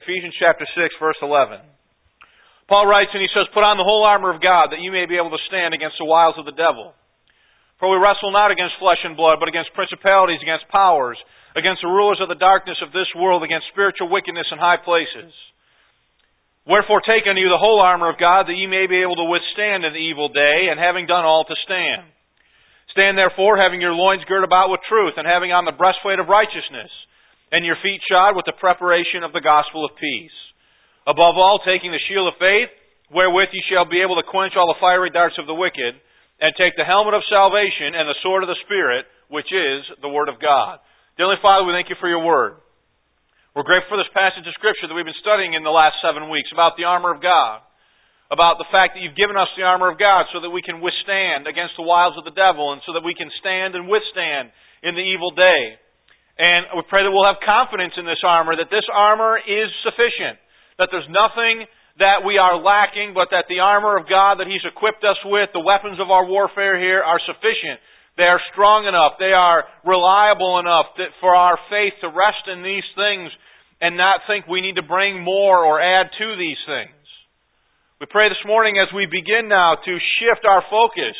Ephesians chapter 6, verse 11. Paul writes and he says, "Put on the whole armor of God, that you may be able to stand against the wiles of the devil. For we wrestle not against flesh and blood, but against principalities, against powers, against the rulers of the darkness of this world, against spiritual wickedness in high places. Wherefore take unto you the whole armor of God, that ye may be able to withstand in the evil day, and having done all to stand. Stand therefore, having your loins girt about with truth, and having on the breastplate of righteousness, and your feet shod with the preparation of the gospel of peace. Above all, taking the shield of faith, wherewith ye shall be able to quench all the fiery darts of the wicked, and take the helmet of salvation and the sword of the Spirit, which is the Word of God." Dearly Father, we thank you for your Word. We're grateful for this passage of Scripture that we've been studying in the last 7 weeks about the armor of God, about the fact that you've given us the armor of God so that we can withstand against the wiles of the devil, and so that we can stand and withstand in the evil day. And we pray that we'll have confidence in this armor, that this armor is sufficient, that there's nothing that we are lacking, but that the armor of God that He's equipped us with, the weapons of our warfare here, are sufficient. They are strong enough, they are reliable enough for our faith to rest in these things and not think we need to bring more or add to these things. We pray this morning as we begin now to shift our focus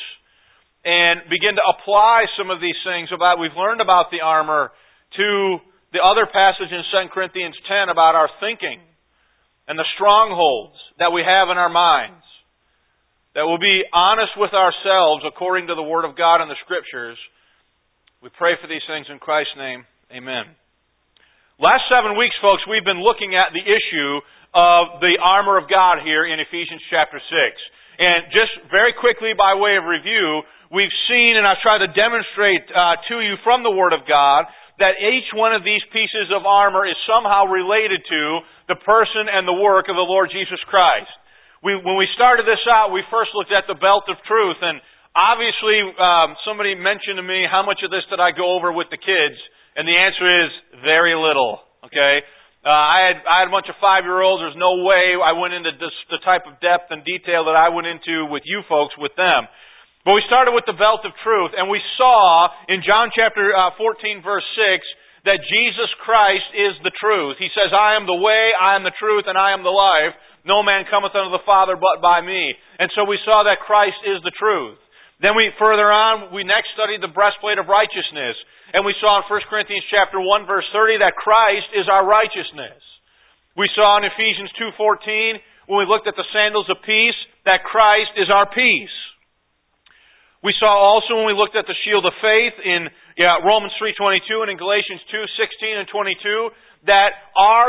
and begin to apply some of these things about we've learned about the armor to the other passage in 2 Corinthians 10 about our thinking and the strongholds that we have in our minds. That we'll be honest with ourselves according to the Word of God and the Scriptures. We pray for these things in Christ's name. Amen. Last 7 weeks, folks, we've been looking at the issue of the armor of God here in Ephesians chapter 6. And just very quickly by way of review, we've seen, and I've tried to demonstrate to you from the Word of God, that each one of these pieces of armor is somehow related to the person and the work of the Lord Jesus Christ. When we started this out, we first looked at the belt of truth, and obviously somebody mentioned to me, how much of this did I go over with the kids? And the answer is very little. Okay, I had a bunch of 5-year-olds. There's no way I went into the type of depth and detail that I went into with you folks with them. But we started with the belt of truth, and we saw in John chapter 14, verse 6, that Jesus Christ is the truth. He says, "I am the way, I am the truth, and I am the life. No man cometh unto the Father but by me." And so we saw that Christ is the truth. Then further on, we next studied the breastplate of righteousness. And we saw in 1 Corinthians chapter 1, verse 30, that Christ is our righteousness. We saw in Ephesians 2:14, when we looked at the sandals of peace, that Christ is our peace. We saw also when we looked at the shield of faith in Romans 3:22 and in Galatians 2:16 and 22, that our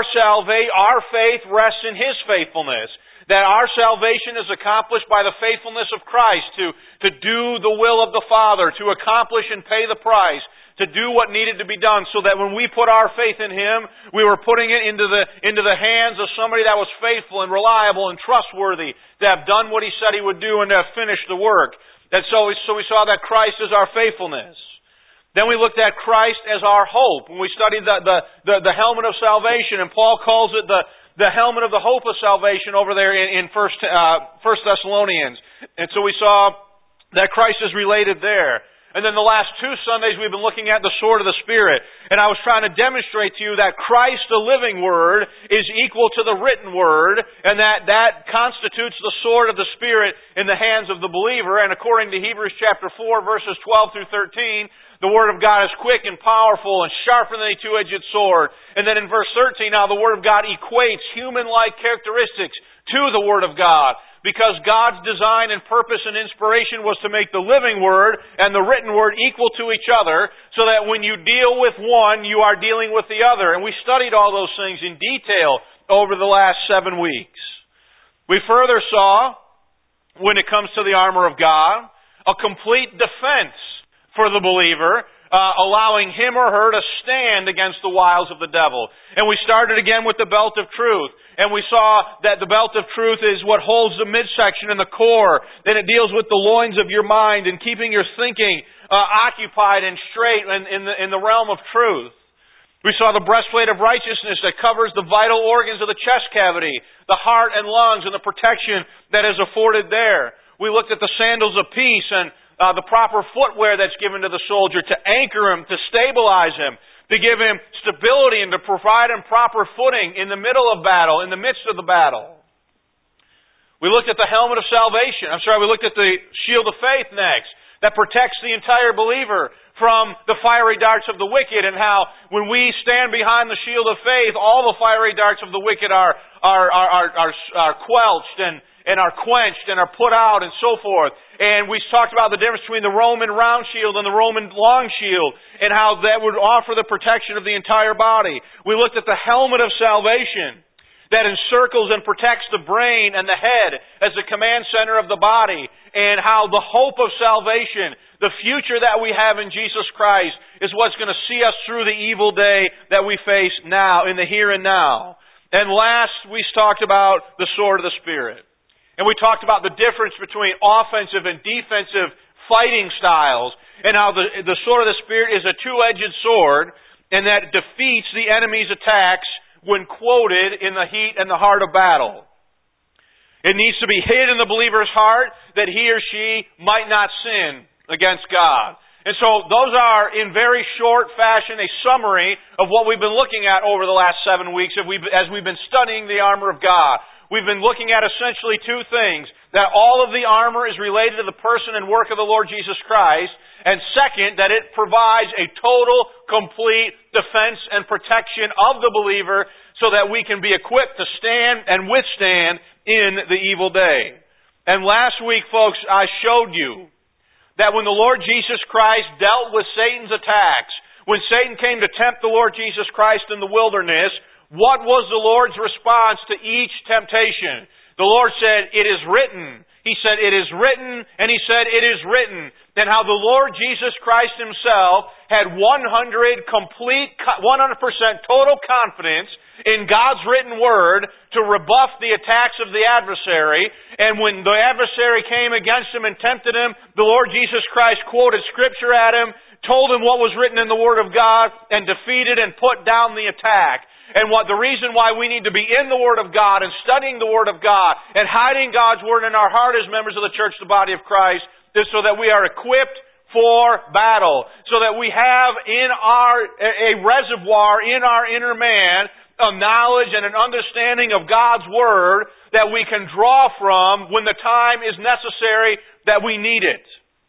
faith rests in His faithfulness. That our salvation is accomplished by the faithfulness of Christ to do the will of the Father, to accomplish and pay the price, to do what needed to be done, so that when we put our faith in Him, we were putting it into the hands of somebody that was faithful and reliable and trustworthy, to have done what He said He would do and to have finished the work. And so we saw that Christ is our faithfulness. Then we looked at Christ as our hope. When we studied the helmet of salvation, and Paul calls it the helmet of the hope of salvation over there in First Thessalonians. And so we saw that Christ is related there. And then the last 2 Sundays we've been looking at the sword of the Spirit. And I was trying to demonstrate to you that Christ, the living Word, is equal to the written Word, and that constitutes the sword of the Spirit in the hands of the believer. And according to Hebrews chapter 4, verses 12 through 13, the Word of God is quick and powerful and sharper than a two-edged sword. And then in verse 13, now the Word of God equates human-like characteristics to the Word of God. Because God's design and purpose and inspiration was to make the living Word and the written Word equal to each other, so that when you deal with one, you are dealing with the other. And we studied all those things in detail over the last 7 weeks. We further saw, when it comes to the armor of God, a complete defense for the believer, allowing him or her to stand against the wiles of the devil. And we started again with the belt of truth. And we saw that the belt of truth is what holds the midsection and the core. Then it deals with the loins of your mind and keeping your thinking occupied and straight in the realm of truth. We saw the breastplate of righteousness that covers the vital organs of the chest cavity, the heart and lungs, and the protection that is afforded there. We looked at the sandals of peace and the proper footwear that's given to the soldier to anchor him, to stabilize him. to give him stability and to provide him proper footing in the middle of battle, in the midst of the battle. We looked at the helmet of salvation. We looked at the shield of faith next, that protects the entire believer from the fiery darts of the wicked, and how when we stand behind the shield of faith, all the fiery darts of the wicked are quelched and are quenched and are put out and so forth. And we talked about the difference between the Roman round shield and the Roman long shield, and how that would offer the protection of the entire body. We looked at the helmet of salvation that encircles and protects the brain and the head as the command center of the body, and how the hope of salvation, the future that we have in Jesus Christ, is what's going to see us through the evil day that we face now, in the here and now. And last, we talked about the sword of the Spirit. And we talked about the difference between offensive and defensive fighting styles, and how the sword of the Spirit is a two-edged sword, and that defeats the enemy's attacks when quoted in the heat and the heart of battle. It needs to be hid in the believer's heart that he or she might not sin against God. And so those are, in very short fashion, a summary of what we've been looking at over the last 7 weeks as we've been studying the armor of God. We've been looking at essentially two things: that all of the armor is related to the person and work of the Lord Jesus Christ, and second, that it provides a total, complete defense and protection of the believer so that we can be equipped to stand and withstand in the evil day. And last week, folks, I showed you that when the Lord Jesus Christ dealt with Satan's attacks, when Satan came to tempt the Lord Jesus Christ in the wilderness, what was the Lord's response to each temptation? The Lord said, "It is written." He said, "It is written," and He said, "It is written." And how the Lord Jesus Christ Himself had 100% total confidence in God's written Word to rebuff the attacks of the adversary. And when the adversary came against him and tempted him, the Lord Jesus Christ quoted Scripture at him, told him what was written in the Word of God, and defeated and put down the attack. And the reason why we need to be in the Word of God and studying the Word of God and hiding God's Word in our heart as members of the church, the body of Christ, is so that we are equipped for battle. So that we have a reservoir in our inner man of knowledge and an understanding of God's Word that we can draw from when the time is necessary that we need it.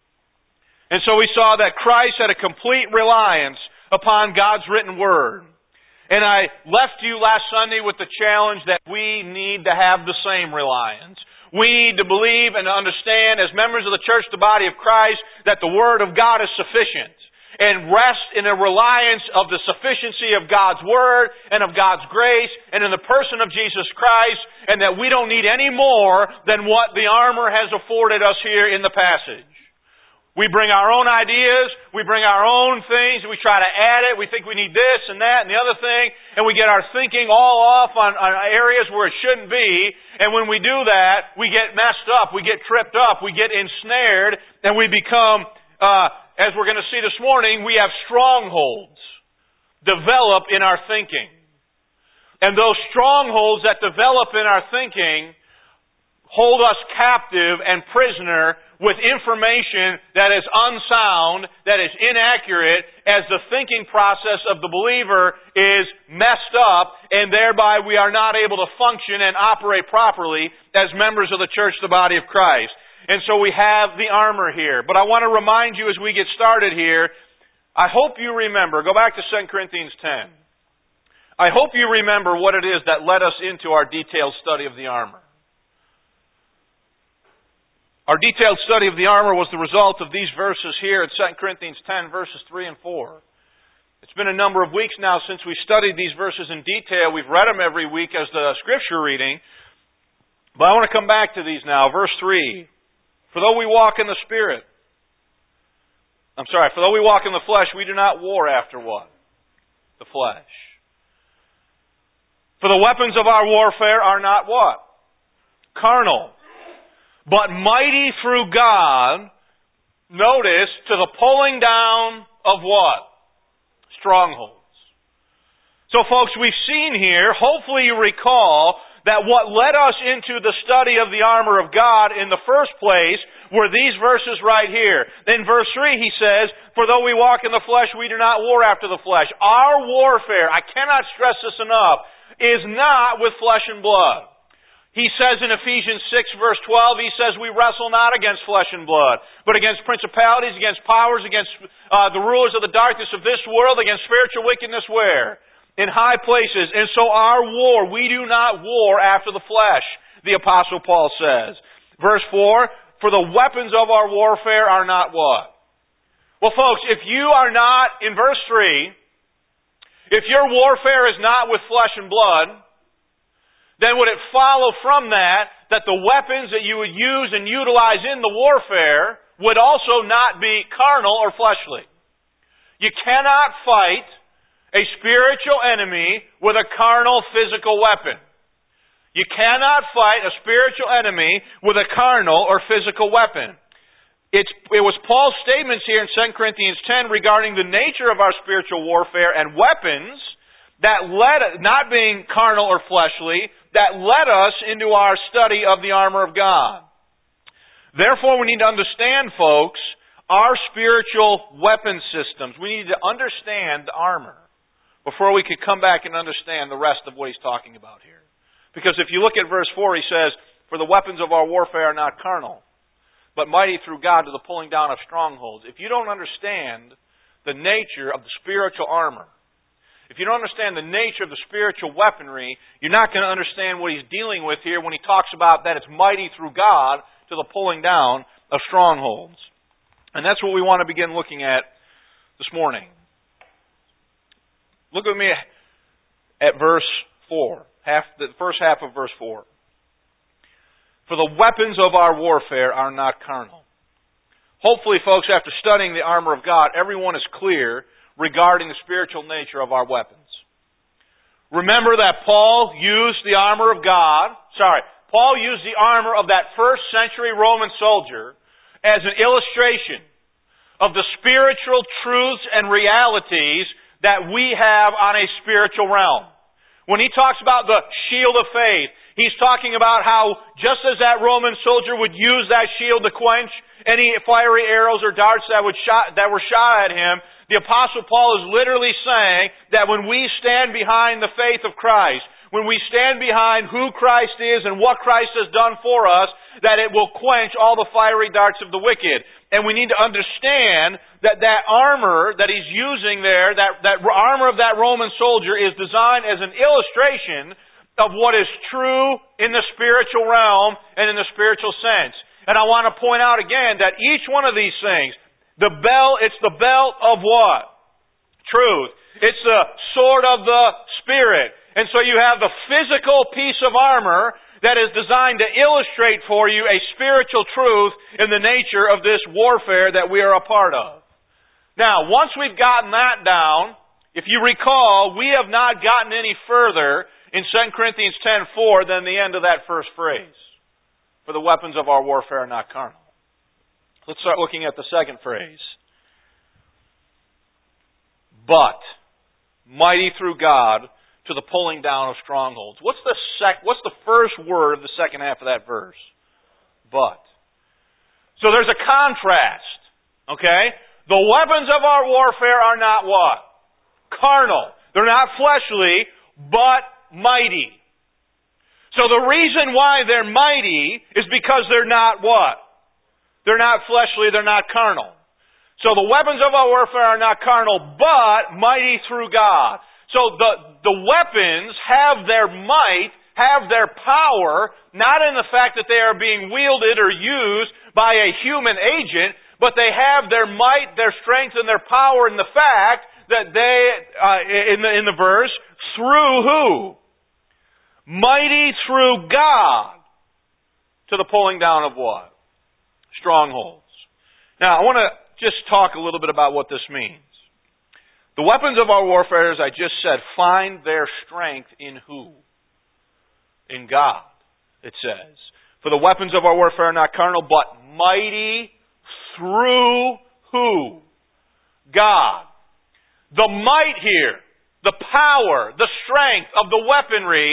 And so we saw that Christ had a complete reliance upon God's written Word. And I left you last Sunday with the challenge that we need to have the same reliance. We need to believe and understand as members of the church, the body of Christ, that the Word of God is sufficient. And rest in a reliance of the sufficiency of God's Word and of God's grace and in the person of Jesus Christ, and that we don't need any more than what the armor has afforded us here in the passage. We bring our own ideas, we bring our own things, we try to add it, we think we need this and that and the other thing, and we get our thinking all off on areas where it shouldn't be, and when we do that, we get messed up, we get tripped up, we get ensnared, and we become, as we're going to see this morning, we have strongholds develop in our thinking. And those strongholds that develop in our thinking hold us captive and prisoner with information that is unsound, that is inaccurate, as the thinking process of the believer is messed up, and thereby we are not able to function and operate properly as members of the church, the body of Christ. And so we have the armor here. But I want to remind you as we get started here, I hope you remember, go back to 2 Corinthians 10. I hope you remember what it is that led us into our detailed study of the armor. Our detailed study of the armor was the result of these verses here at 2 Corinthians 10, verses 3 and 4. It's been a number of weeks now since we studied these verses in detail. We've read them every week as the scripture reading. But I want to come back to these now. Verse 3. For though we walk in the Spirit, for though we walk in the flesh, we do not war after what? The flesh. For the weapons of our warfare are not what? Carnal. But mighty through God, notice, to the pulling down of what? Strongholds. So folks, we've seen here, hopefully you recall, that what led us into the study of the armor of God in the first place were these verses right here. In verse 3 he says, "For though we walk in the flesh, we do not war after the flesh." Our warfare, I cannot stress this enough, is not with flesh and blood. He says in Ephesians 6 verse 12, he says, "We wrestle not against flesh and blood, but against principalities, against powers, against the rulers of the darkness of this world, against spiritual wickedness where? In high places." And so our war, we do not war after the flesh, the Apostle Paul says. Verse 4, "For the weapons of our warfare are not" what? Well, folks, if you are not, in verse 3, if your warfare is not with flesh and blood, then would it follow from that the weapons that you would use and utilize in the warfare would also not be carnal or fleshly? You cannot fight a spiritual enemy with a carnal physical weapon. You cannot fight a spiritual enemy with a carnal or physical weapon. It was Paul's statements here in 2 Corinthians 10 regarding the nature of our spiritual warfare and weapons that led, not being carnal or fleshly, that led us into our study of the armor of God. Therefore, we need to understand, folks, our spiritual weapon systems. We need to understand the armor before we could come back and understand the rest of what he's talking about here. Because if you look at verse 4, he says, "For the weapons of our warfare are not carnal, but mighty through God to the pulling down of strongholds." If you don't understand the nature of the spiritual armor, if you don't understand the nature of the spiritual weaponry, you're not going to understand what he's dealing with here when he talks about that it's mighty through God to the pulling down of strongholds. And that's what we want to begin looking at this morning. Look with me at verse 4, the first half of verse 4. "For the weapons of our warfare are not carnal." Hopefully, folks, after studying the armor of God, everyone is clear regarding the spiritual nature of our weapons. Remember that Paul used the armor of Paul used the armor of that first century Roman soldier as an illustration of the spiritual truths and realities that we have on a spiritual realm. When he talks about the shield of faith, he's talking about how just as that Roman soldier would use that shield to quench any fiery arrows or darts that were shot at him, the Apostle Paul is literally saying that when we stand behind the faith of Christ, when we stand behind who Christ is and what Christ has done for us, that it will quench all the fiery darts of the wicked. And we need to understand that armor that he's using there, that armor of that Roman soldier is designed as an illustration of what is true in the spiritual realm and in the spiritual sense. And I want to point out again that each one of these things, it's the belt of what? Truth. It's the sword of the Spirit. And so you have the physical piece of armor that is designed to illustrate for you a spiritual truth in the nature of this warfare that we are a part of. Now, once we've gotten that down, if you recall, we have not gotten any further in 2 Corinthians 10:4 than the end of that first phrase. For the weapons of our warfare are not carnal. Let's start looking at the second phrase. But mighty through God to the pulling down of strongholds. What's the first word of the second half of that verse? But. So there's a contrast. Okay? The weapons of our warfare are not what? Carnal. They're not fleshly, but mighty. So the reason why they're mighty is because they're not what? They're not fleshly, they're not carnal. So the weapons of our warfare are not carnal, but mighty through God. So the weapons have their might, have their power, not in the fact that they are being wielded or used by a human agent, but they have their might, their strength, and their power in the fact that they, in the verse, through who? Mighty through God to the pulling down of what? Strongholds. Now, I want to just talk a little bit about what this means. The weapons of our warfare, as I just said, find their strength in who? In God, it says. For the weapons of our warfare are not carnal, but mighty through who? God. The might here, the power, the strength of the weaponry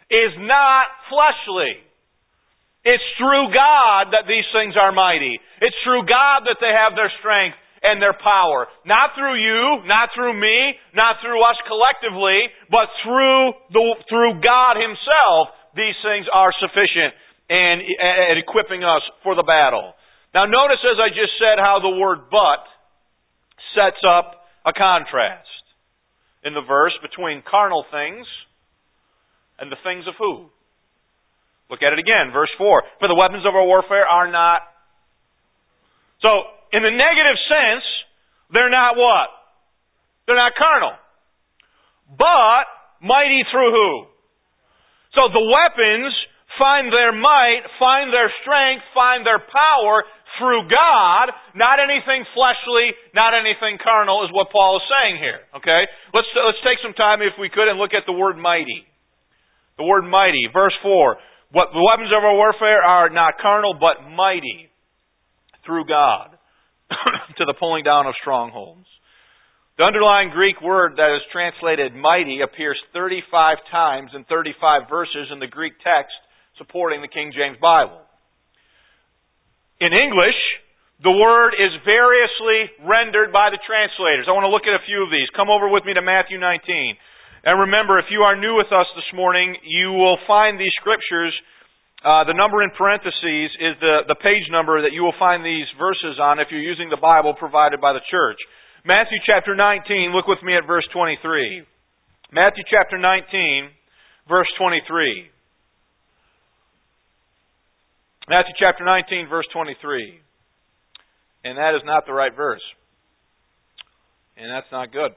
is not fleshly. It's through God that these things are mighty. It's through God that they have their strength and their power. Not through you, not through me, not through us collectively, but through God Himself, these things are sufficient and equipping us for the battle. Now notice, as I just said, how the word "but" sets up a contrast in the verse between carnal things and the things of who? Look at it again, verse 4. For the weapons of our warfare are not... So, in the negative sense, they're not what? They're not carnal. But, mighty through who? So the weapons find their might, find their strength, find their power through God, not anything fleshly, not anything carnal, is what Paul is saying here. Okay? Let's take some time, if we could, and look at the word mighty. The word mighty, verse 4. What the weapons of our warfare are not carnal, but mighty through God to the pulling down of strongholds. The underlying Greek word that is translated mighty appears 35 times in 35 verses in the Greek text supporting the King James Bible. In English, the word is variously rendered by the translators. I want to look at a few of these. Come over with me to Matthew 19. And remember, if you are new with us this morning, you will find these scriptures. The number in parentheses is the page number that you will find these verses on if you're using the Bible provided by the church. Matthew chapter 19, look with me at verse 23. Matthew chapter 19, verse 23. Matthew chapter 19, verse 23. And that is not the right verse. And that's not good.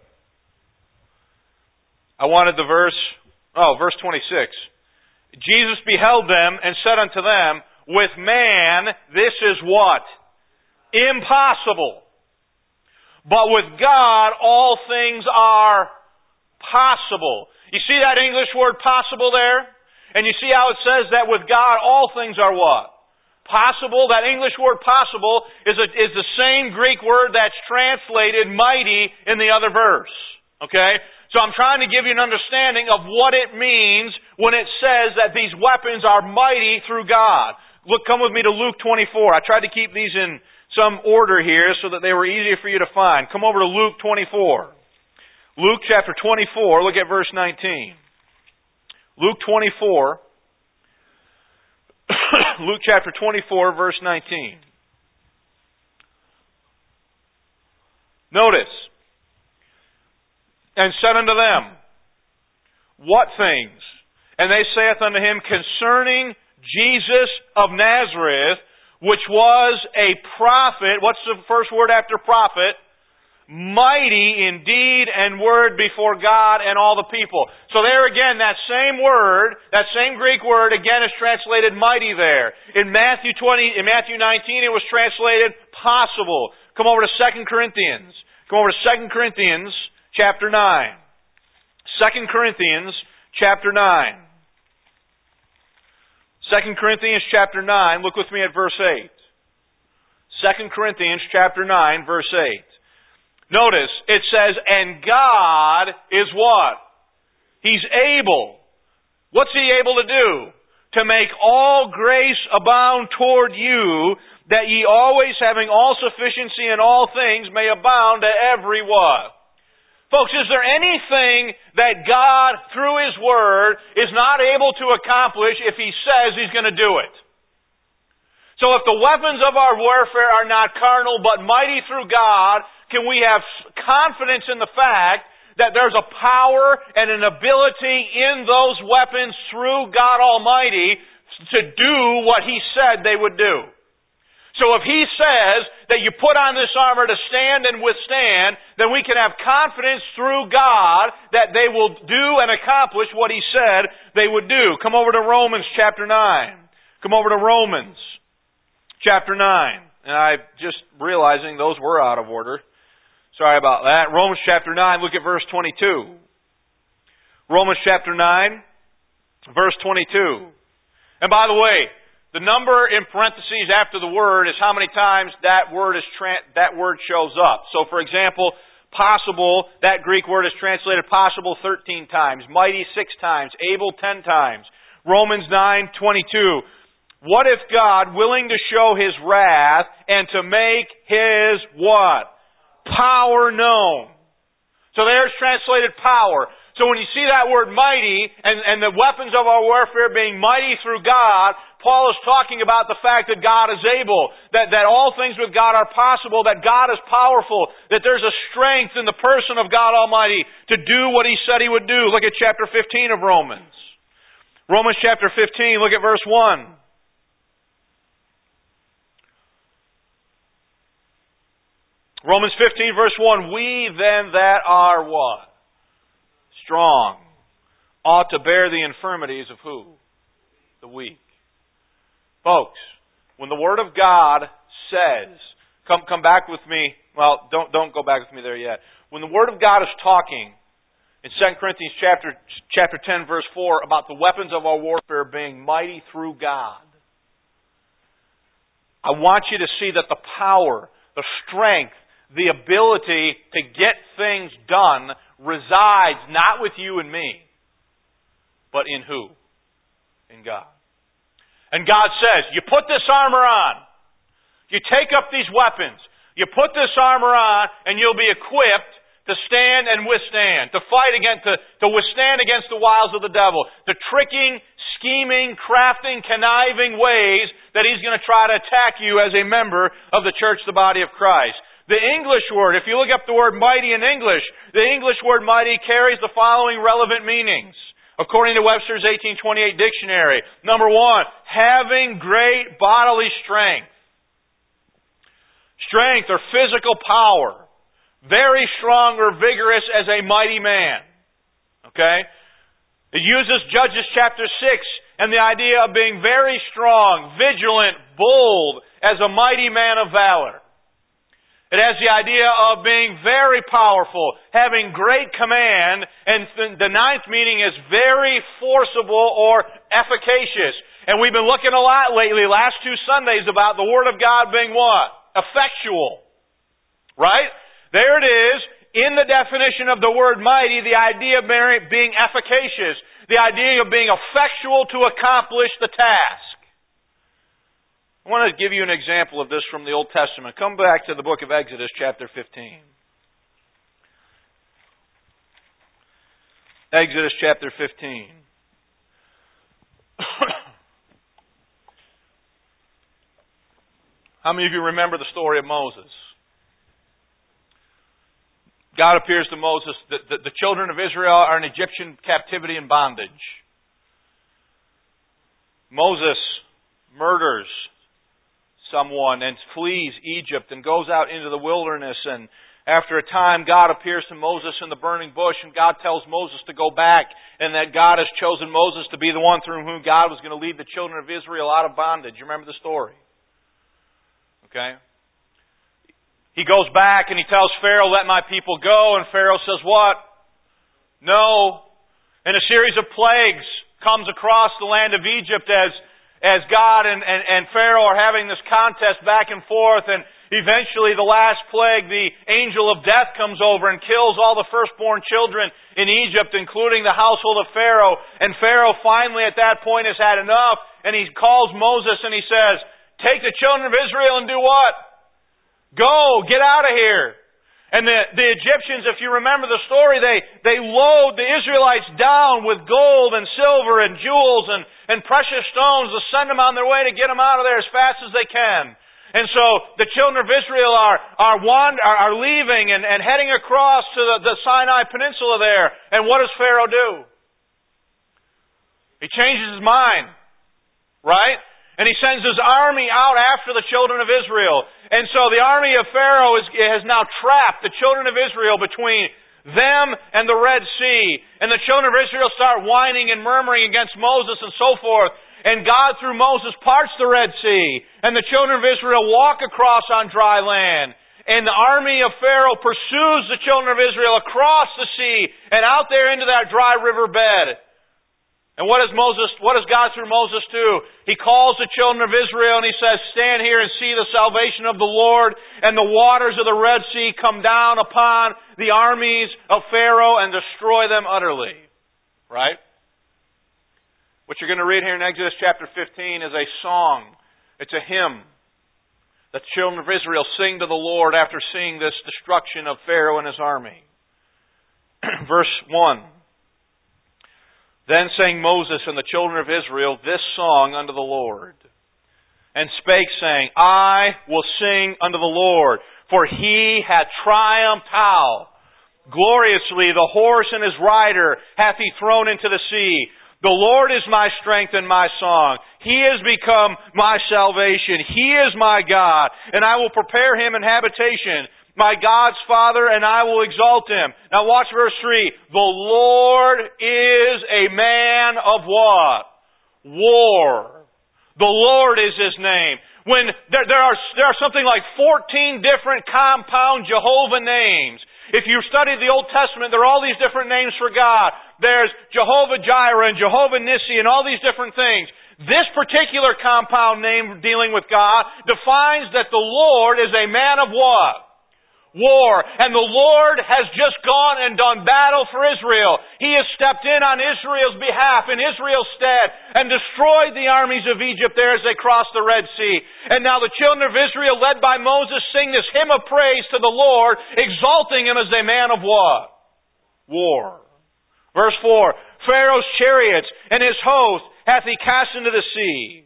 I wanted the verse 26. Jesus beheld them and said unto them, with man this is what? Impossible. But with God all things are possible. You see that English word possible there? And you see how it says that with God all things are what? Possible. That English word possible is the same Greek word that's translated mighty in the other verse. Okay? So I'm trying to give you an understanding of what it means when it says that these weapons are mighty through God. Come with me to Luke 24. I tried to keep these in some order here so that they were easier for you to find. Come over to Luke 24. Luke chapter 24, look at verse 19. Luke 24. Luke chapter 24, verse 19. Notice. And said unto them, what things? And they saith unto him, concerning Jesus of Nazareth, which was a prophet. What's the first word after prophet? Mighty in deed and word before God and all the people. So there again, that same word, that same Greek word, again is translated mighty there. In Matthew 19, it was translated possible. Come over to 2 Corinthians. Come over to 2 Corinthians chapter 9. 2 Corinthians chapter 9. 2 Corinthians chapter 9, look with me at verse 8. 2 Corinthians chapter 9, verse 8. Notice, it says, and God is what? He's able. What's He able to do? To make all grace abound toward you, that ye always having all sufficiency in all things may abound to every what? Folks, is there anything that God, through His Word, is not able to accomplish if He says He's going to do it? So if the weapons of our warfare are not carnal but mighty through God, can we have confidence in the fact that there's a power and an ability in those weapons through God Almighty to do what He said they would do? So if He says that you put on this armor to stand and withstand, then we can have confidence through God that they will do and accomplish what He said they would do. Come over to Romans chapter 9. Come over to Romans chapter 9. And I'm just realizing those were out of order. Sorry about that. Romans chapter 9, look at verse 22. Romans chapter 9, verse 22. And by the way, the number in parentheses after the word is how many times that word shows up. So, for example, possible, that Greek word is translated possible 13 times, mighty 6 times, able 10 times. Romans 9:22. What if God, willing to show His wrath and to make His what? Power known. So there's translated power. So when you see that word mighty and the weapons of our warfare being mighty through God, Paul is talking about the fact that God is able, that all things with God are possible, that God is powerful, that there's a strength in the person of God Almighty to do what He said He would do. Look at chapter 15 of Romans. Romans chapter 15, look at verse 1. Romans 15 verse 1, we then that are what? Strong, ought to bear the infirmities of who? The weak. Folks, when the Word of God says, come back with me, well, don't go back with me there yet. When the Word of God is talking in 2 Corinthians chapter 10 verse 4 about the weapons of our warfare being mighty through God, I want you to see that the power, the strength, the ability to get things done resides not with you and me, but in who? In God. And God says, you put this armor on. You take up these weapons. You put this armor on and you'll be equipped to stand and withstand, to fight against, to withstand against the wiles of the devil, the tricking, scheming, crafting, conniving ways that he's going to try to attack you as a member of the church, the body of Christ. The English word, if you look up the word mighty in English, the English word mighty carries the following relevant meanings, according to Webster's 1828 dictionary. Number 1, having great bodily strength. Strength or physical power. Very strong or vigorous as a mighty man. Okay? It uses Judges chapter 6 and the idea of being very strong, vigilant, bold, as a mighty man of valor. It has the idea of being very powerful, having great command, and the ninth meaning is very forcible or efficacious. And we've been looking a lot lately, last 2 Sundays, about the Word of God being what? Effectual. Right? There it is, in the definition of the word mighty, the idea of being efficacious, the idea of being effectual to accomplish the task. I want to give you an example of this from the Old Testament. Come back to the book of Exodus, chapter 15. Exodus, chapter 15. How many of you remember the story of Moses? God appears to Moses. The children of Israel are in Egyptian captivity and bondage. Moses murders someone and flees Egypt and goes out into the wilderness, and after a time God appears to Moses in the burning bush, and God tells Moses to go back, and that God has chosen Moses to be the one through whom God was going to lead the children of Israel out of bondage. You remember the story? Okay? He goes back and he tells Pharaoh, let my people go, and Pharaoh says what? No. And a series of plagues comes across the land of Egypt as God and Pharaoh are having this contest back and forth, and eventually the last plague, the angel of death comes over and kills all the firstborn children in Egypt, including the household of Pharaoh. And Pharaoh finally at that point has had enough, and he calls Moses and he says, take the children of Israel and do what? Go, get out of here. And the Egyptians, if you remember the story, they load the Israelites down with gold and silver and jewels and precious stones to send them on their way to get them out of there as fast as they can. And so the children of Israel are leaving and heading across to the Sinai Peninsula there. And what does Pharaoh do? He changes his mind. Right? And he sends his army out after the children of Israel. And so the army of Pharaoh has now trapped the children of Israel between them and the Red Sea. And the children of Israel start whining and murmuring against Moses and so forth. And God, through Moses, parts the Red Sea. And the children of Israel walk across on dry land. And the army of Pharaoh pursues the children of Israel across the sea and out there into that dry river bed. And what does God through Moses do? He calls the children of Israel and he says, stand here and see the salvation of the Lord. And the waters of the Red Sea come down upon the armies of Pharaoh and destroy them utterly. Right? What you're going to read here in Exodus chapter 15 is a song. It's a hymn that the children of Israel sing to the Lord after seeing this destruction of Pharaoh and his army. Verse 1. Then sang Moses and the children of Israel this song unto the Lord, and spake, saying, I will sing unto the Lord, for He hath triumphed how? Gloriously, the horse and his rider hath He thrown into the sea. The Lord is my strength and my song. He has become my salvation. He is my God, and I will prepare Him an habitation. My God's Father, and I will exalt Him. Now watch verse 3. The Lord is a man of what? War. The Lord is His name. When there are something like 14 different compound Jehovah names. If you study the Old Testament, there are all these different names for God. There's Jehovah Jireh and Jehovah Nissi and all these different things. This particular compound name dealing with God defines that the Lord is a man of what? War. And the Lord has just gone and done battle for Israel. He has stepped in on Israel's behalf, in Israel's stead, and destroyed the armies of Egypt there as they crossed the Red Sea. And now the children of Israel, led by Moses, sing this hymn of praise to the Lord, exalting Him as a man of what? War. Verse 4. Pharaoh's chariots and his host hath He cast into the sea.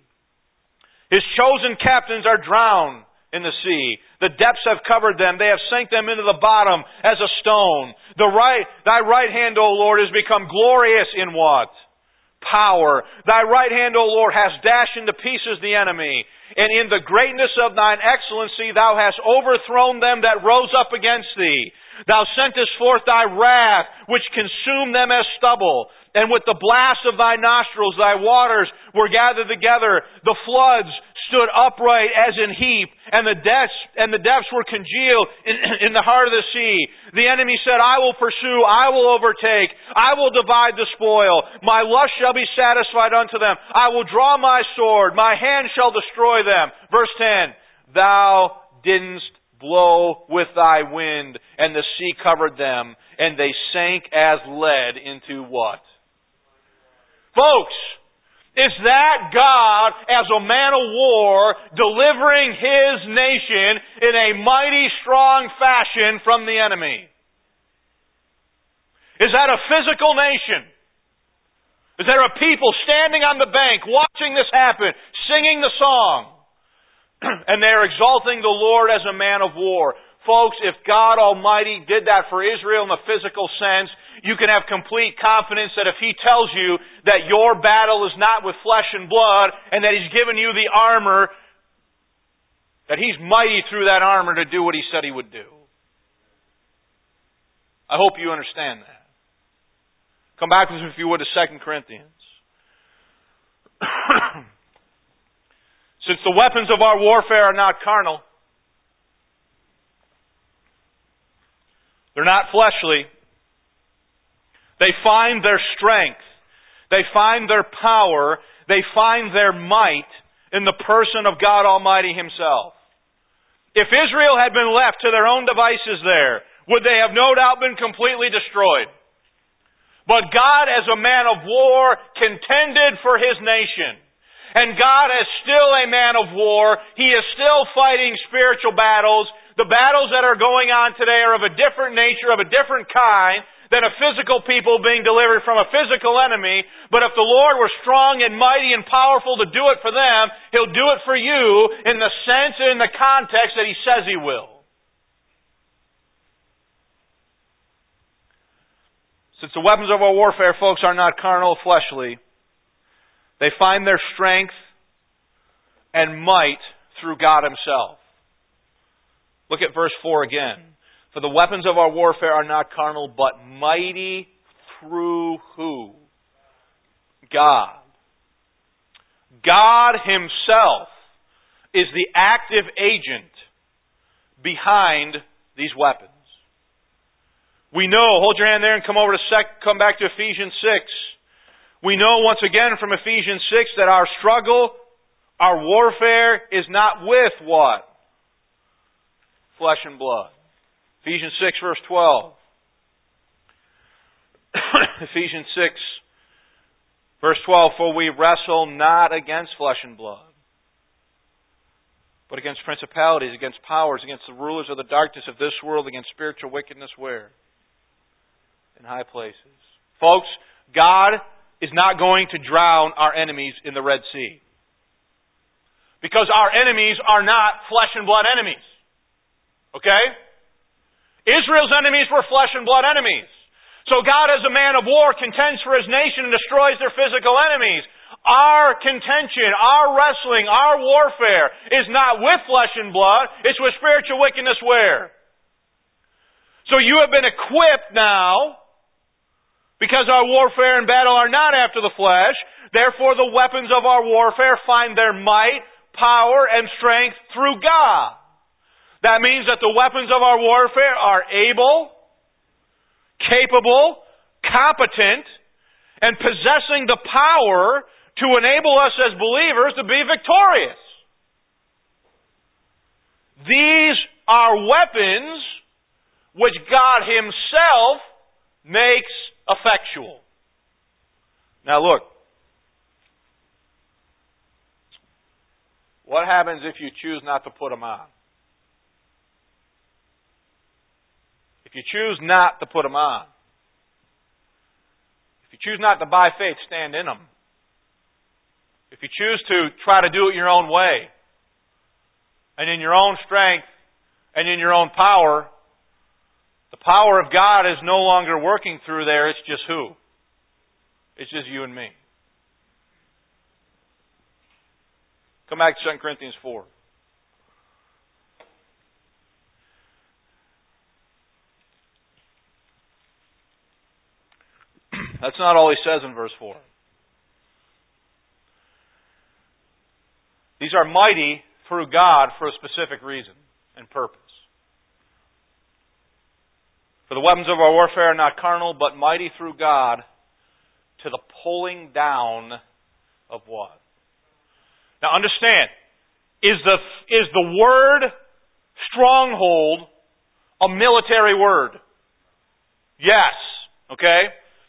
His chosen captains are drowned in the sea. The depths have covered them. They have sank them into the bottom as a stone. Thy right hand, O Lord, has become glorious in what? Power. Thy right hand, O Lord, has dashed into pieces the enemy. And in the greatness of Thine excellency, Thou hast overthrown them that rose up against Thee. Thou sentest forth Thy wrath, which consumed them as stubble. And with the blast of Thy nostrils, Thy waters were gathered together. The floods stood upright as in heap, and the depths were congealed in the heart of the sea. The enemy said, I will pursue, I will overtake, I will divide the spoil. My lust shall be satisfied unto them. I will draw my sword, my hand shall destroy them. Verse 10, Thou didst blow with Thy wind, and the sea covered them, and they sank as lead into what? Folks, is that God as a man of war delivering His nation in a mighty strong fashion from the enemy? Is that a physical nation? Is there a people standing on the bank watching this happen, singing the song? And they're exalting the Lord as a man of war. Folks, if God Almighty did that for Israel in the physical sense, you can have complete confidence that if He tells you that your battle is not with flesh and blood, and that He's given you the armor, that He's mighty through that armor to do what He said He would do. I hope you understand that. Come back with me, if you would, to 2 Corinthians. Since the weapons of our warfare are not carnal, they're not fleshly, they find their strength, they find their power, they find their might in the person of God Almighty Himself. If Israel had been left to their own devices there, would they have no doubt been completely destroyed? But God, as a man of war, contended for His nation. And God is still a man of war. He is still fighting spiritual battles. The battles that are going on today are of a different nature, of a different kind, than a physical people being delivered from a physical enemy. But if the Lord were strong and mighty and powerful to do it for them, He'll do it for you in the sense and in the context that He says He will. Since the weapons of our warfare, folks, are not carnal, fleshly, they find their strength and might through God Himself. Look at verse 4 again. For the weapons of our warfare are not carnal, but mighty through who? God. God Himself is the active agent behind these weapons. We know, hold your hand there and come back to Ephesians 6. We know once again from Ephesians 6 that our struggle, our warfare is not with what? Flesh and blood. Ephesians 6 verse 12. Ephesians 6 Verse 12, for we wrestle not against flesh and blood, but against principalities, against powers, against the rulers of the darkness of this world, against spiritual wickedness where? In high places. Folks, God is not going to drown our enemies in the Red Sea. Because our enemies are not flesh and blood enemies. Okay? Israel's enemies were flesh and blood enemies. So God, as a man of war, contends for His nation and destroys their physical enemies. Our contention, our wrestling, our warfare is not with flesh and blood. It's with spiritual wickedness where? So you have been equipped now, because our warfare and battle are not after the flesh. Therefore the weapons of our warfare find their might, power, and strength through God. That means that the weapons of our warfare are able, capable, competent, and possessing the power to enable us as believers to be victorious. These are weapons which God Himself makes effectual. Now look. What happens if you choose not to put them on? If you choose not to put them on, if you choose not to by faith stand in them, if you choose to try to do it your own way, and in your own strength, and in your own power, the power of God is no longer working through there, it's just who? It's just you and me. Come back to 2 Corinthians 4. That's not all he says in verse 4. These are mighty through God for a specific reason and purpose. For the weapons of our warfare are not carnal, but mighty through God to the pulling down of what? Now understand, is the word stronghold a military word? Yes. Okay?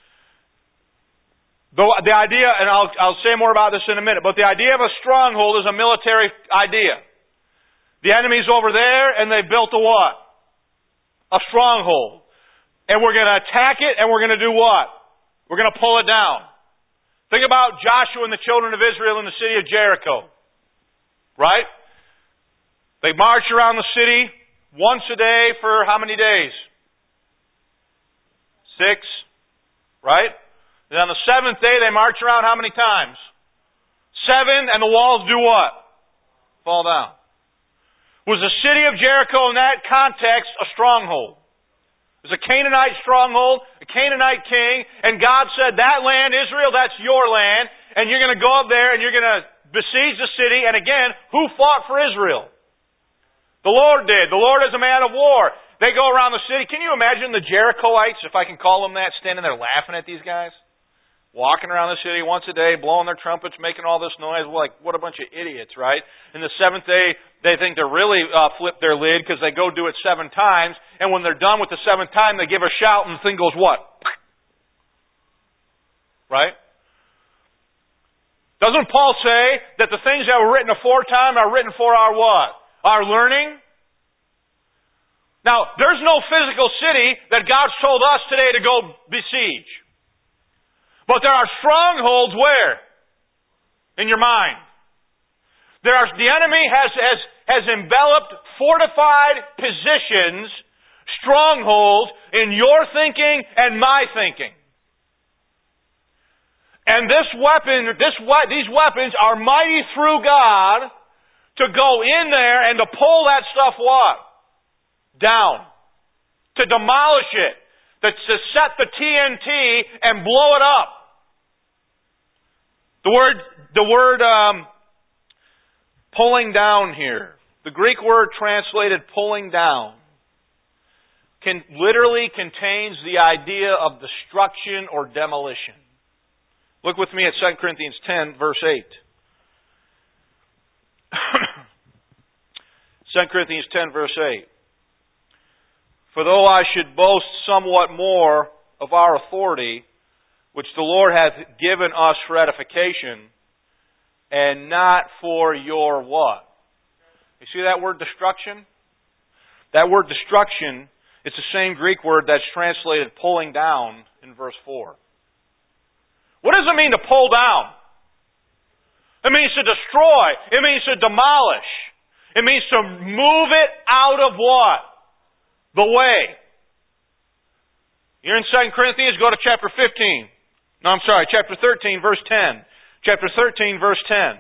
The idea, and I'll say more about this in a minute, but the idea of a stronghold is a military idea. The enemy's over there, and they built a what? A stronghold. And we're going to attack it, and we're going to do what? We're going to pull it down. Think about Joshua and the children of Israel in the city of Jericho. Right? They march around the city once a day for how many days? 6. Right? And on the 7th day they march around how many times? 7, and the walls do what? Fall down. Was the city of Jericho in that context a stronghold? It was a Canaanite stronghold, a Canaanite king, and God said, that land, Israel, that's your land, and you're going to go up there and you're going to besiege the city, and again, who fought for Israel? The Lord did. The Lord is a man of war. They go around the city. Can you imagine the Jerichoites, if I can call them that, standing there laughing at these guys? Walking around the city once a day, blowing their trumpets, making all this noise. Like, what a bunch of idiots, right? And the 7th day, they think they're really flipped their lid because they go do it 7 times. And when they're done with the 7th time, they give a shout and the thing goes what? Right? Doesn't Paul say that the things that were written aforetime are written for our what? Our learning? Now, there's no physical city that God's told us today to go besiege. But there are strongholds where? In your mind. The enemy has enveloped fortified positions, strongholds in your thinking and my thinking. And these weapons are mighty through God to go in there and to pull that stuff what? Down. To demolish it. To set the TNT and blow it up. The word pulling down here, the Greek word translated pulling down, literally contains the idea of destruction or demolition. Look with me at 2 Corinthians 10, verse 8. 2 Corinthians 10, verse 8. For though I should boast somewhat more of our authority, which the Lord hath given us for edification, and not for your what? You see that word destruction? That word destruction, it's the same Greek word that's translated pulling down in verse 4. What does it mean to pull down? It means to destroy. It means to demolish. It means to move it out of what? The way. You're in 2 Corinthians, go to chapter 15. No, I'm sorry, chapter 13, verse 10. Chapter 13, verse 10.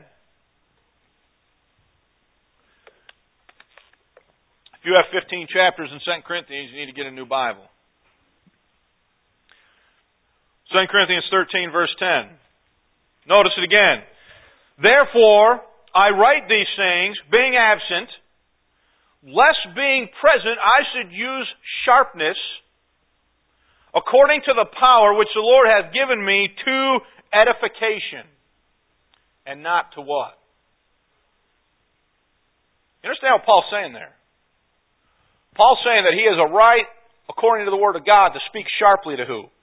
If you have 15 chapters in 2 Corinthians, you need to get a new Bible. 2 Corinthians 13, verse 10. Notice it again. Therefore, I write these things, being absent, lest being present I should use sharpness, according to the power which the Lord hath given me to edification, and not to what? You understand what Paul's saying there? Paul's saying that he has a right, according to the Word of God, to speak sharply to who?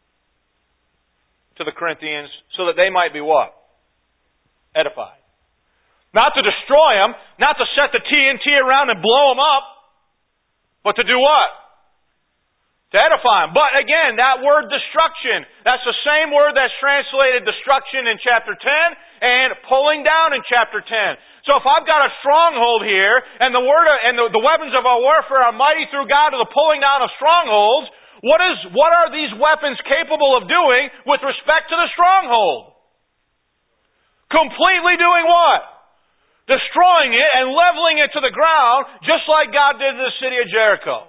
To the Corinthians, so that they might be what? Edified. Not to destroy them, not to set the TNT around and blow them up, but to do what? To edify them. But again, that word destruction, that's the same word that's translated destruction in chapter 10 and pulling down in chapter 10. So if I've got a stronghold here, and the weapons of our warfare are mighty through God to the pulling down of strongholds, what are these weapons capable of doing with respect to the stronghold? Completely doing what? Destroying it and leveling it to the ground, just like God did to the city of Jericho.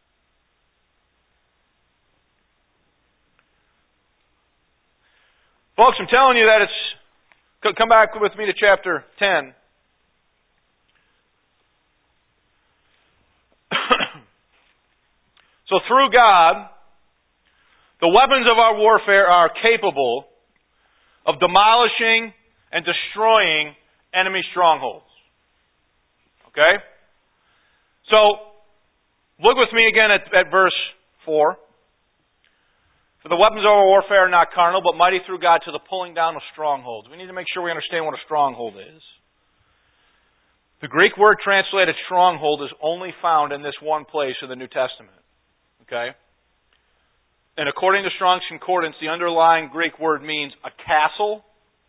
Folks, I'm telling you that it's... Come back with me to chapter 10. So through God, the weapons of our warfare are capable of demolishing and destroying enemy strongholds. Okay? So, look with me again at verse 4. For the weapons of our warfare are not carnal, but mighty through God to the pulling down of strongholds. We need to make sure we understand what a stronghold is. The Greek word translated stronghold is only found in this one place in the New Testament. Okay? And according to Strong's Concordance, the underlying Greek word means a castle,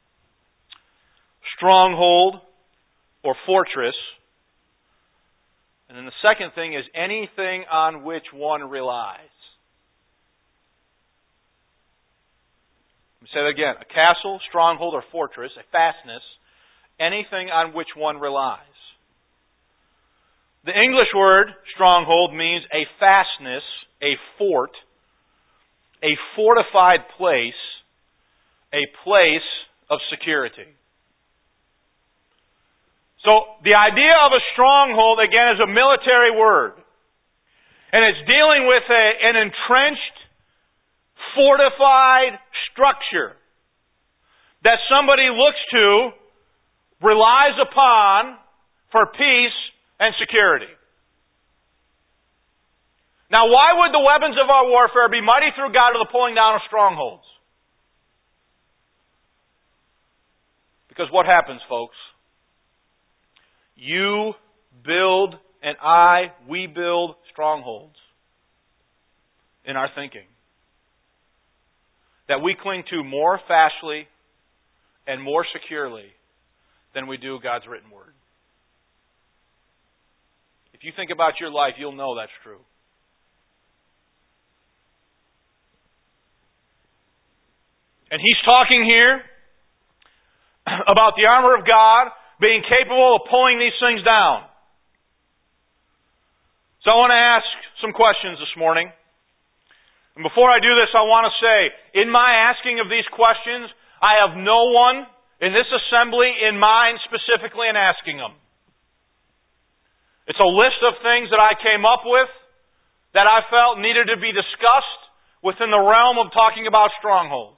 stronghold, or fortress. And then the second thing is anything on which one relies. Let me say that again. A castle, stronghold, or fortress, a fastness, anything on which one relies. The English word stronghold means a fastness, a fort, a fortified place, a place of security. So the idea of a stronghold, again, is a military word. And it's dealing with an entrenched, fortified structure that somebody looks to, relies upon for peace and security. Now, why would the weapons of our warfare be mighty through God to the pulling down of strongholds? Because what happens, folks? You build and we build strongholds in our thinking that we cling to more fastly and more securely than we do God's written word. If you think about your life, you'll know that's true. And he's talking here about the armor of God being capable of pulling these things down. So I want to ask some questions this morning. And before I do this, I want to say, in my asking of these questions, I have no one in this assembly in mind specifically in asking them. It's a list of things that I came up with that I felt needed to be discussed within the realm of talking about strongholds.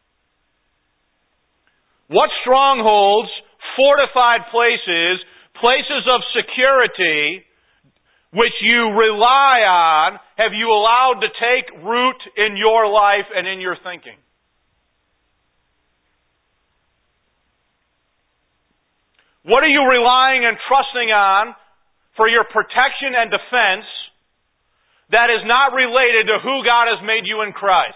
What strongholds, fortified places, places of security, which you rely on, have you allowed to take root in your life and in your thinking? What are you relying and trusting on for your protection and defense that is not related to who God has made you in Christ?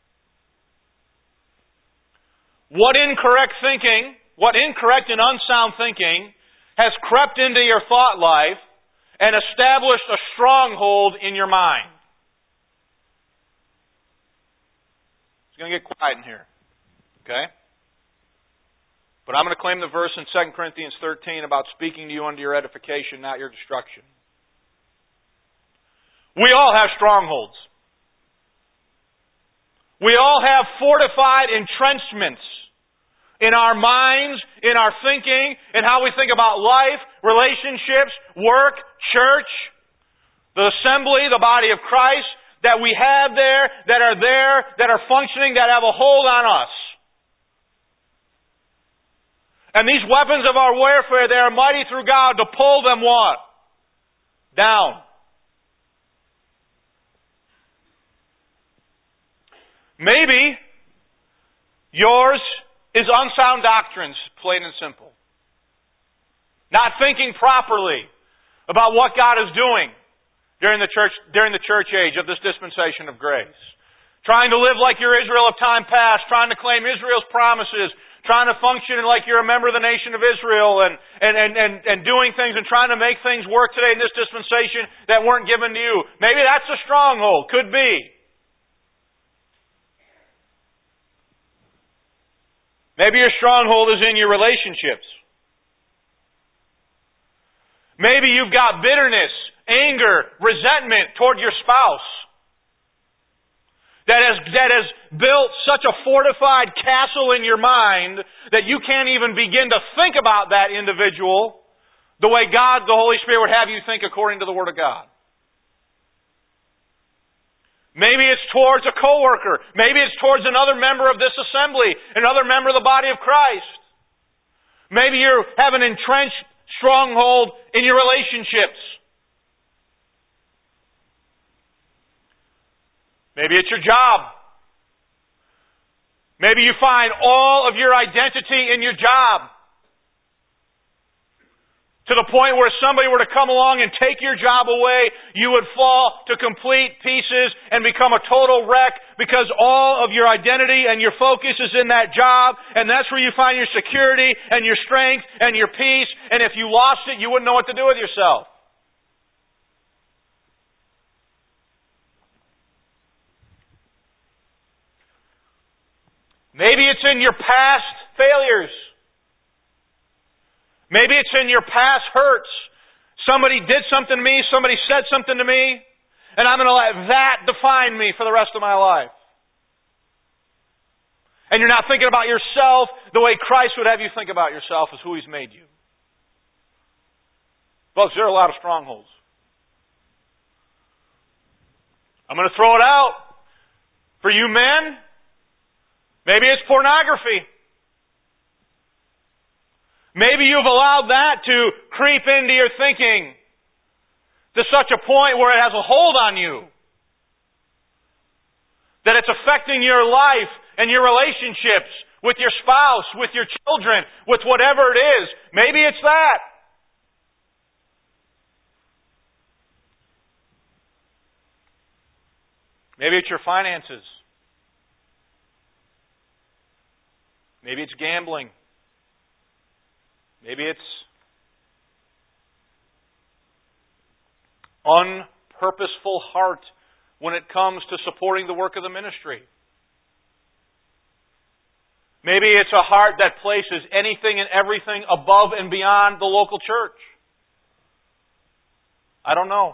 What incorrect thinking, what incorrect and unsound thinking has crept into your thought life and established a stronghold in your mind? It's going to get quiet in here. Okay? But I'm going to claim the verse in 2 Corinthians 13 about speaking to you unto your edification, not your destruction. We all have strongholds. We all have fortified entrenchments in our minds, in our thinking, in how we think about life, relationships, work, church, the assembly, the body of Christ, that we have there, that are functioning, that have a hold on us. And these weapons of our warfare, they are mighty through God to pull them what? Down. Maybe yours is unsound doctrines, plain and simple. Not thinking properly about what God is doing during the church age of this dispensation of grace. Trying to live like you're Israel of time past, trying to claim Israel's promises, trying to function like you're a member of the nation of Israel and doing things and trying to make things work today in this dispensation that weren't given to you. Maybe that's a stronghold. Could be. Maybe your stronghold is in your relationships. Maybe you've got bitterness, anger, resentment toward your spouse that has built such a fortified castle in your mind that you can't even begin to think about that individual the way God, the Holy Spirit, would have you think according to the Word of God. Maybe it's towards a coworker. Maybe it's towards another member of this assembly, another member of the body of Christ. Maybe you have an entrenched stronghold in your relationships. Maybe it's your job. Maybe you find all of your identity in your job. To the point where if somebody were to come along and take your job away, you would fall to complete pieces and become a total wreck because all of your identity and your focus is in that job, and that's where you find your security and your strength and your peace, and if you lost it, you wouldn't know what to do with yourself. Maybe it's in your past failures. Maybe it's in your past hurts. Somebody did something to me, somebody said something to me, and I'm going to let that define me for the rest of my life. And you're not thinking about yourself the way Christ would have you think about yourself as who He's made you. Folks, there are a lot of strongholds. I'm going to throw it out. For you men, maybe it's pornography. Maybe you've allowed that to creep into your thinking to such a point where it has a hold on you. That it's affecting your life and your relationships with your spouse, with your children, with whatever it is. Maybe it's that. Maybe it's your finances. Maybe it's gambling. Maybe it's unpurposeful heart when it comes to supporting the work of the ministry. Maybe it's a heart that places anything and everything above and beyond the local church. I don't know.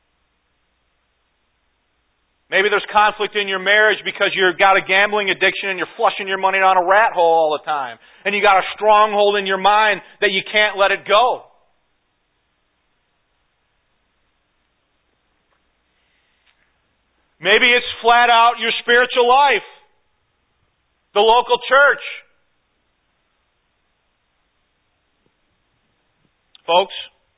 Maybe there's conflict in your marriage because you've got a gambling addiction and you're flushing your money down a rat hole all the time. And you got a stronghold in your mind that you can't let it go. Maybe it's flat out your spiritual life. The local church. Folks,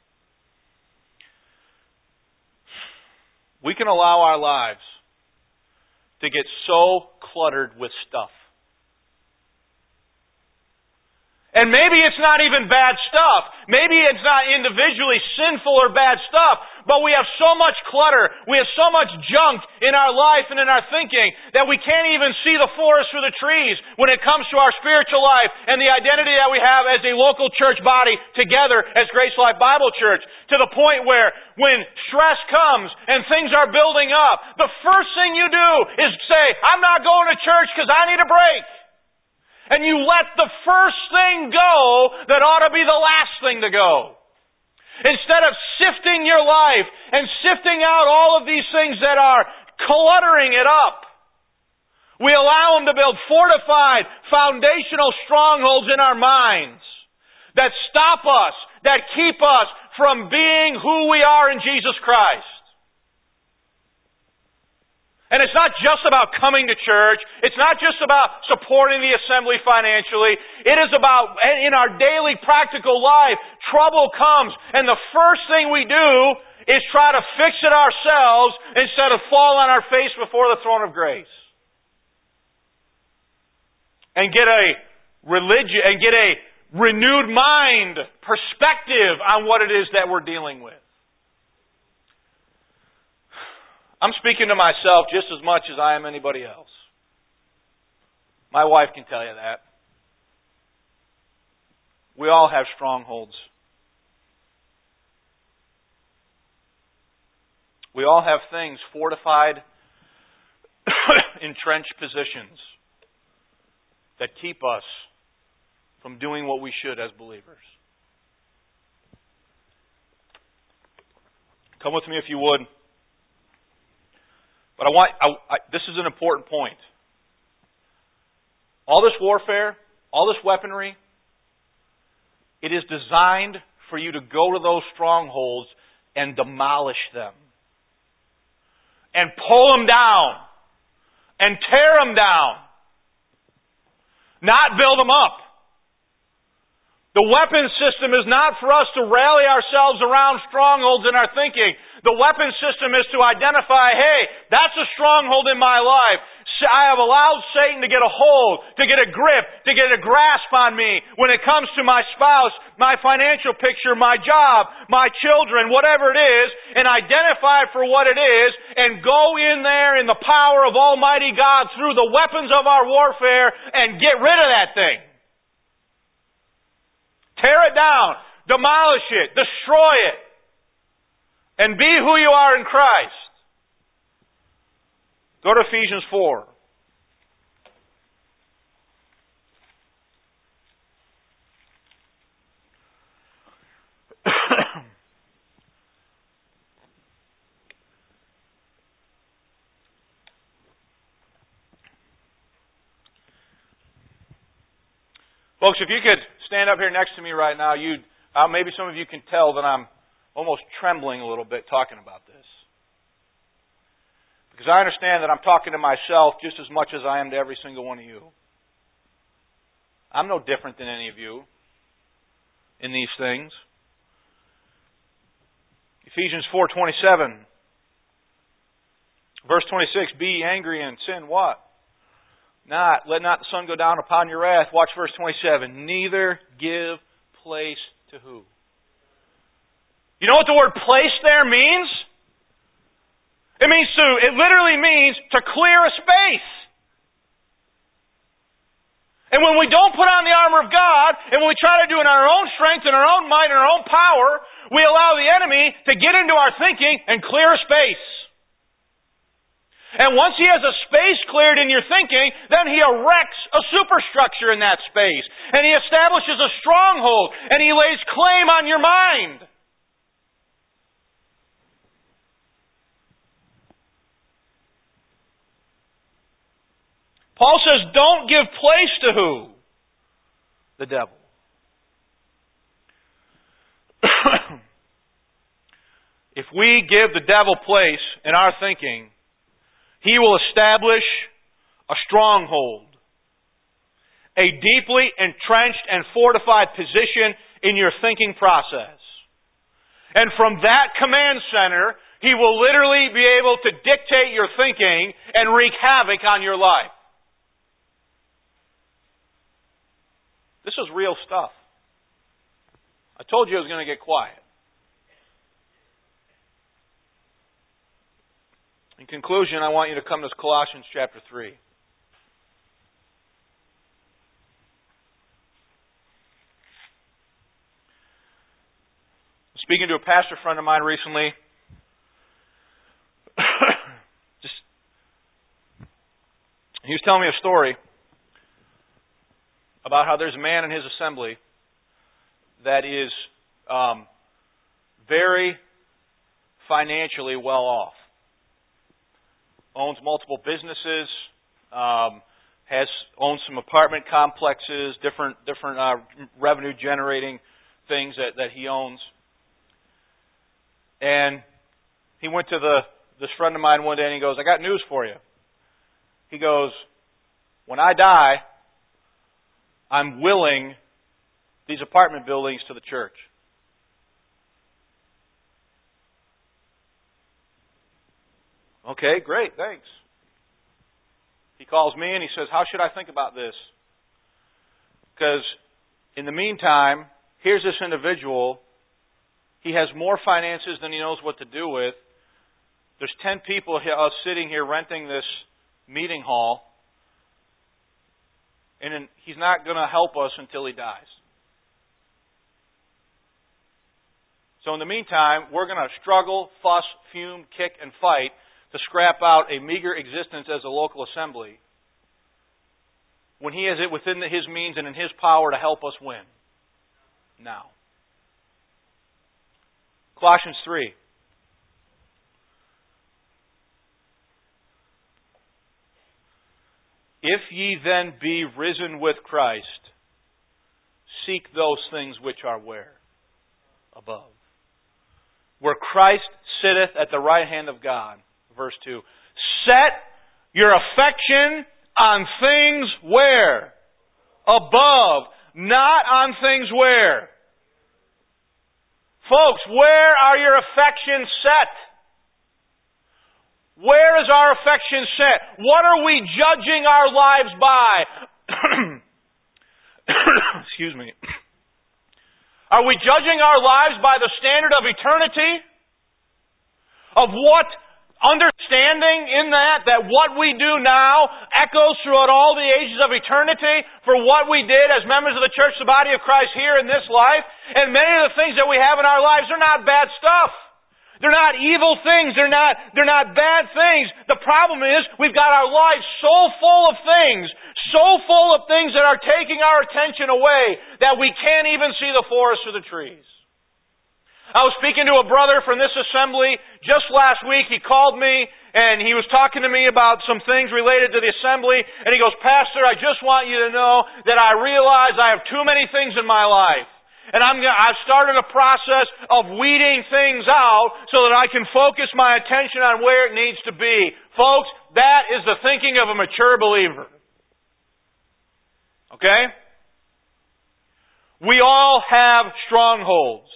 we can allow our lives to get so cluttered with stuff And maybe it's not even bad stuff. Maybe it's not individually sinful or bad stuff, but we have so much clutter, we have so much junk in our life and in our thinking that we can't even see the forest for the trees when it comes to our spiritual life and the identity that we have as a local church body together as Grace Life Bible Church. To the point where when stress comes and things are building up, the first thing you do is say, I'm not going to church because I need a break. And you let the first thing go that ought to be the last thing to go. Instead of sifting your life and sifting out all of these things that are cluttering it up, we allow them to build fortified, foundational strongholds in our minds that stop us, that keep us from being who we are in Jesus Christ. And it's not just about coming to church. It's not just about supporting the assembly financially. It is about, in our daily practical life, trouble comes. And the first thing we do is try to fix it ourselves instead of fall on our face before the throne of grace. And get a renewed mind, perspective on what it is that we're dealing with. I'm speaking to myself just as much as I am anybody else. My wife can tell you that. We all have strongholds. We all have things, fortified, entrenched positions that keep us from doing what we should as believers. Come with me if you would. But this is an important point. All this warfare, all this weaponry, it is designed for you to go to those strongholds and demolish them. And pull them down. And tear them down. Not build them up. The weapon system is not for us to rally ourselves around strongholds in our thinking. The weapon system is to identify, hey, that's a stronghold in my life. I have allowed Satan to get a hold, to get a grip, to get a grasp on me when it comes to my spouse, my financial picture, my job, my children, whatever it is, and identify it for what it is, and go in there in the power of Almighty God through the weapons of our warfare and get rid of that thing. Tear it down, demolish it, destroy it, and be who you are in Christ. Go to Ephesians 4. Folks, if you could stand up here next to me right now, maybe some of you can tell that I'm almost trembling a little bit talking about this. Because I understand that I'm talking to myself just as much as I am to every single one of you. I'm no different than any of you in these things. Ephesians 4:27. Verse 26, be ye angry and sin what? Let not the sun go down upon your wrath. Watch verse 27. Neither give place to who? You know what the word place there means? It literally means to clear a space. And when we don't put on the armor of God, and when we try to do it in our own strength, and our own might, and our own power, we allow the enemy to get into our thinking and clear a space. And once he has a space cleared in your thinking, then he erects a superstructure in that space. And he establishes a stronghold, and he lays claim on your mind. Paul says, don't give place to who? The devil. If we give the devil place in our thinking, he will establish a stronghold, a deeply entrenched and fortified position in your thinking process. And from that command center, he will literally be able to dictate your thinking and wreak havoc on your life. This is real stuff. I told you I was going to get quiet. In conclusion, I want you to come to Colossians chapter 3. Speaking to a pastor friend of mine recently, he was telling me a story about how there's a man in his assembly that is very financially well off. Owns multiple businesses, owns some apartment complexes, different revenue generating things that he owns. And he went to this friend of mine one day and he goes, I got news for you. He goes, when I die, I'm willing these apartment buildings to the church. Okay, great, thanks. He calls me and he says, how should I think about this? Because in the meantime, here's this individual. He has more finances than he knows what to do with. There's 10 people sitting here renting this meeting hall. And he's not going to help us until he dies. So in the meantime, we're going to struggle, fuss, fume, kick, and fight to scrap out a meager existence as a local assembly when he has it within his means and in his power to help us win. Now. Colossians 3. If ye then be risen with Christ, seek those things which are where? Above. Where Christ sitteth at the right hand of God. Verse 2. Set your affection on things where? Above. Not on things where? Folks, where are your affections set? Where is our affection set? What are we judging our lives by? Excuse me. Are we judging our lives by the standard of eternity? Of what understanding in that what we do now echoes throughout all the ages of eternity for what we did as members of the church, the body of Christ here in this life? And many of the things that we have in our lives are not bad stuff. They're not evil things. They're not bad things. The problem is we've got our lives so full of things that are taking our attention away that we can't even see the forest or the trees. I was speaking to a brother from this assembly just last week. He called me and he was talking to me about some things related to the assembly. And he goes, Pastor, I just want you to know that I realize I have too many things in my life. And I've started a process of weeding things out so that I can focus my attention on where it needs to be. Folks, that is the thinking of a mature believer. Okay? We all have strongholds.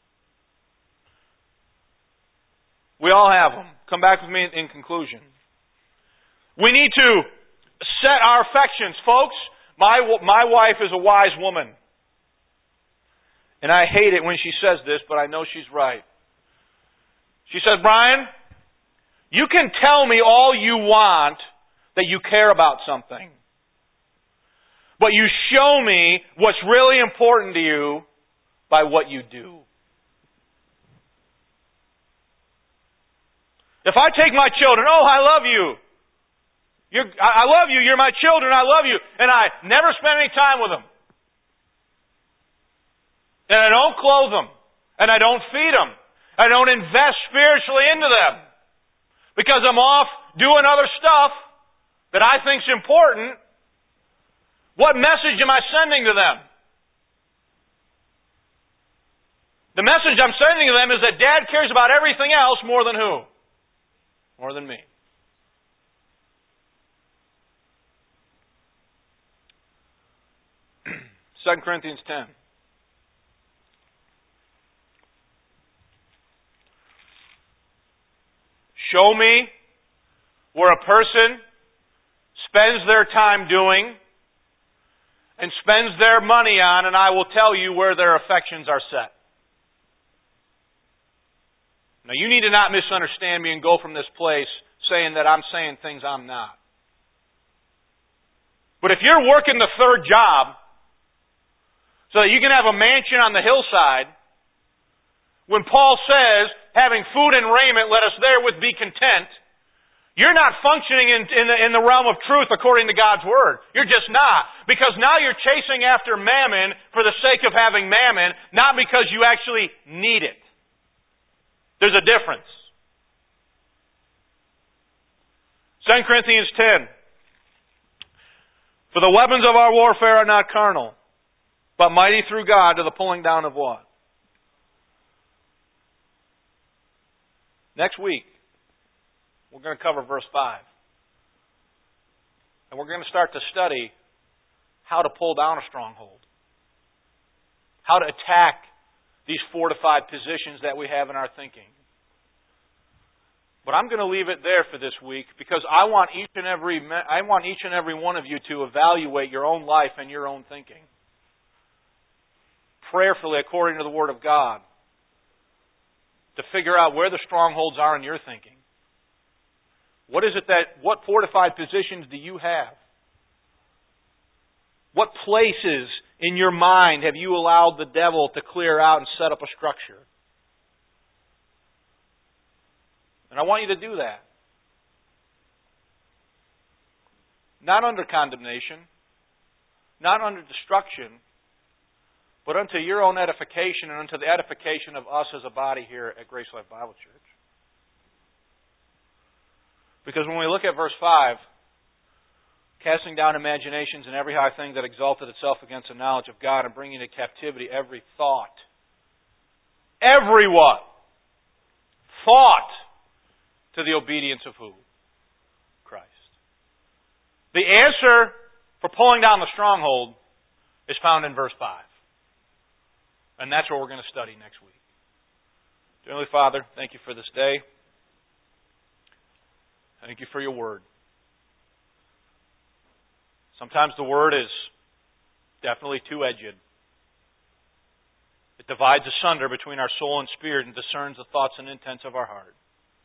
We all have them. Come back with me in conclusion. We need to set our affections. Folks, my wife is a wise woman. And I hate it when she says this, but I know she's right. She says, Brian, you can tell me all you want that you care about something. But you show me what's really important to you by what you do. If I take my children, I love you. I love you, you're my children, I love you. And I never spend any time with them. And I don't clothe them. And I don't feed them. I don't invest spiritually into them. Because I'm off doing other stuff that I think's important. What message am I sending to them? The message I'm sending to them is that Dad cares about everything else more than who? More than me. Second Corinthians 10. Show me where a person spends their time doing. and spends their money on, and I will tell you where their affections are set. Now, you need to not misunderstand me and go from this place saying that I'm saying things I'm not. But if you're working the third job so that you can have a mansion on the hillside, when Paul says, having food and raiment, let us therewith be content, you're not functioning in the realm of truth according to God's Word. You're just not. Because now you're chasing after mammon for the sake of having mammon, not because you actually need it. There's a difference. 2 Corinthians 10. For the weapons of our warfare are not carnal, but mighty through God to the pulling down of what? Next week, we're going to cover verse 5. And we're going to start to study how to pull down a stronghold. How to attack these fortified positions that we have in our thinking. But I'm going to leave it there for this week because I want each and every one of you to evaluate your own life and your own thinking. Prayerfully, according to the Word of God. To figure out where the strongholds are in your thinking. What fortified positions do you have? What places in your mind have you allowed the devil to clear out and set up a structure? And I want you to do that. Not under condemnation, not under destruction, but unto your own edification and unto the edification of us as a body here at Grace Life Bible Church. Because when we look at verse 5, casting down imaginations and every high thing that exalted itself against the knowledge of God and bringing into captivity every thought. Every what? Thought to the obedience of who? Christ. The answer for pulling down the stronghold is found in verse 5. And that's what we're going to study next week. Dear Heavenly Father, thank you for this day. Thank you for your Word. Sometimes the Word is definitely two-edged. It divides asunder between our soul and spirit and discerns the thoughts and intents of our heart.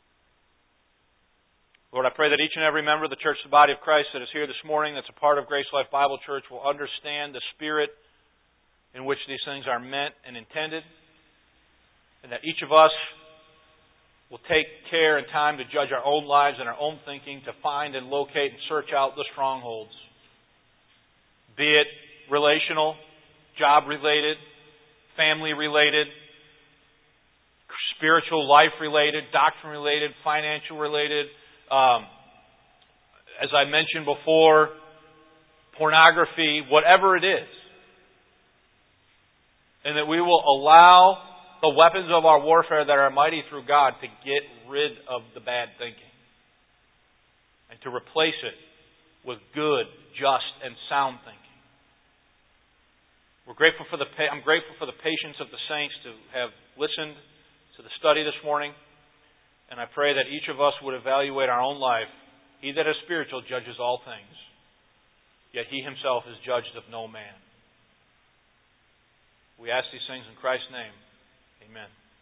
Lord, I pray that each and every member of the church, the body of Christ that is here this morning, that's a part of Grace Life Bible Church, will understand the spirit in which these things are meant and intended, and that each of us will take care and time to judge our own lives and our own thinking, to find and locate and search out the strongholds. Be it relational, job-related, family-related, spiritual life-related, doctrine-related, financial-related, as I mentioned before, pornography, whatever it is. And that we will allow the weapons of our warfare that are mighty through God to get rid of the bad thinking. And to replace it with good, just, and sound thinking. I'm grateful for the patience of the saints to have listened to the study this morning. And I pray that each of us would evaluate our own life. He that is spiritual judges all things, yet he himself is judged of no man. We ask these things in Christ's name. Amen.